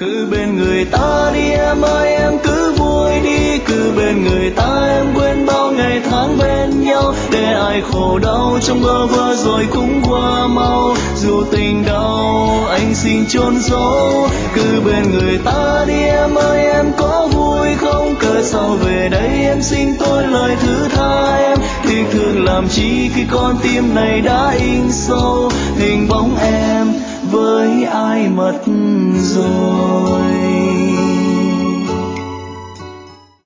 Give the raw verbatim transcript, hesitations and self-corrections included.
Cứ bên người ta đi em ơi, em cứ vui đi. Cứ bên người ta em quên bao ngày tháng bên nhau. Để ai khổ đau trong bơ vơ rồi cũng qua mau. Dù tình đau anh xin chôn giấu. Cứ bên người ta đi em ơi, em có vui không? Cớ sao về đây em xin tôi lời thứ tha em. Tiếc thương làm chi khi con tim này đã in sâu hình bóng em với ai mất rồi.